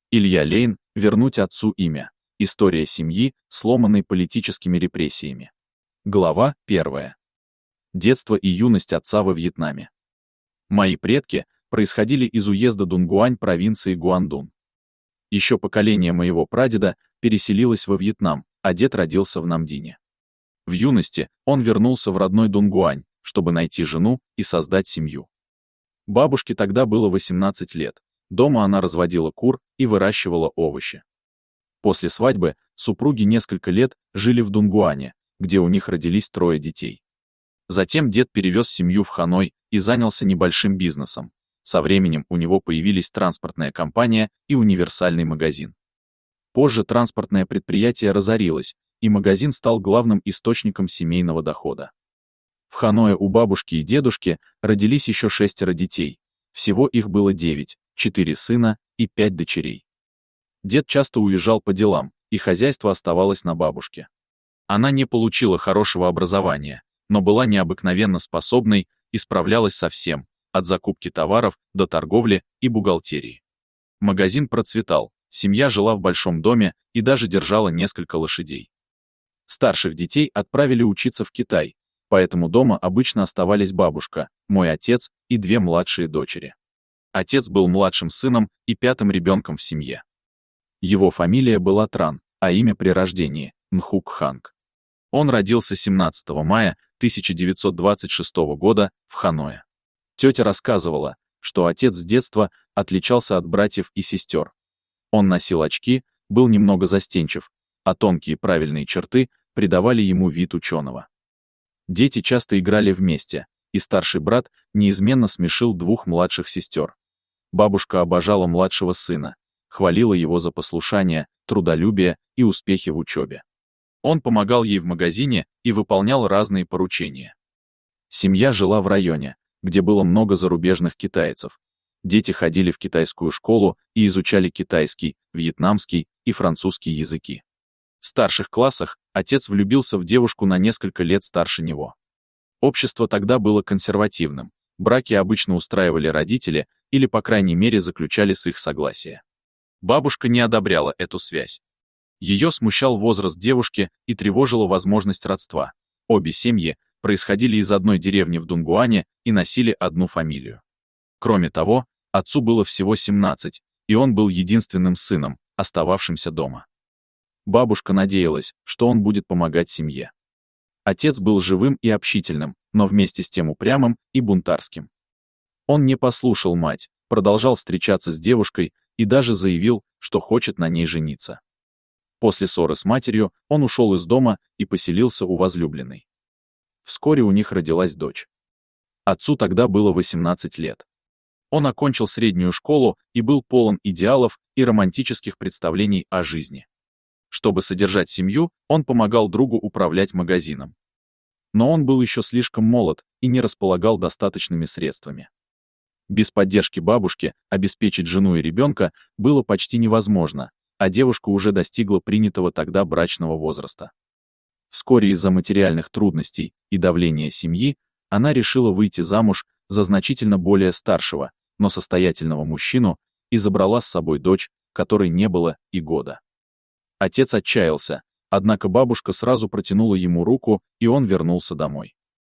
Илья Лейн «Вернуть отцу имя. История семьи, сломанной политическими репрессиями». Глава 1. Детство и юность отца во Вьетнаме. Мои предки происходили из уезда Дунгуань провинции Гуандун. Еще поколение моего прадеда переселилось во Вьетнам, а дед родился в Намдине. В юности он вернулся в родной Дунгуань, чтобы найти жену и создать семью. Бабушке тогда было 18 лет. Дома она разводила кур и выращивала овощи. После свадьбы супруги несколько лет жили в Дунгуане, где у них родились 3 детей. Затем дед перевез семью в Ханой и занялся небольшим бизнесом. Со временем у него появились транспортная компания и универсальный магазин. Позже транспортное предприятие разорилось, и магазин стал главным источником семейного дохода. В Ханое у бабушки и дедушки родились еще 6 детей. Всего их было 9, 4 сына и 5 дочерей. Дед часто уезжал по делам, и хозяйство оставалось на бабушке. Она не получила хорошего образования, но была необыкновенно способной и справлялась со всем, от закупки товаров до торговли и бухгалтерии. Магазин процветал, семья жила в большом доме и даже держала несколько лошадей. Старших детей отправили учиться в Китай, поэтому дома обычно оставались бабушка, мой отец и 2 младшие дочери. Отец был младшим сыном и 5-м ребенком в семье. Его фамилия была Тран, а имя при рождении – Нхук Ханг. Он родился 17 мая 1926 года в Ханое. Тетя рассказывала, что отец с детства отличался от братьев и сестер. Он носил очки, был немного застенчив, а тонкие правильные черты придавали ему вид ученого. Дети часто играли вместе, и старший брат неизменно смешил 2 младших сестер. Бабушка обожала младшего сына, хвалила его за послушание, трудолюбие и успехи в учебе. Он помогал ей в магазине и выполнял разные поручения. Семья жила в районе, где было много зарубежных китайцев. Дети ходили в китайскую школу и изучали китайский, вьетнамский и французский языки. В старших классах отец влюбился в девушку на несколько лет старше него. Общество тогда было консервативным, браки обычно устраивали родители или, по крайней мере, заключали с их согласия. Бабушка не одобряла эту связь. Ее смущал возраст девушки и тревожила возможность родства. Обе семьи происходили из одной деревни в Дунгуане и носили одну фамилию. Кроме того, отцу было всего 17, и он был единственным сыном, остававшимся дома. Бабушка надеялась, что он будет помогать семье. Отец был живым и общительным, но вместе с тем упрямым и бунтарским. Он не послушал мать, продолжал встречаться с девушкой и даже заявил, что хочет на ней жениться. После ссоры с матерью он ушел из дома и поселился у возлюбленной. Вскоре у них родилась дочь. Отцу тогда было 18 лет. Он окончил среднюю школу и был полон идеалов и романтических представлений о жизни. Чтобы содержать семью, он помогал другу управлять магазином. Но он был еще слишком молод и не располагал достаточными средствами. Без поддержки бабушки обеспечить жену и ребенка было почти невозможно, а девушка уже достигла принятого тогда брачного возраста. Вскоре из-за материальных трудностей и давления семьи она решила выйти замуж за значительно более старшего, но состоятельного мужчину и забрала с собой дочь, которой не было и года. Отец отчаялся, однако бабушка сразу протянула ему руку, и он вернулся домой.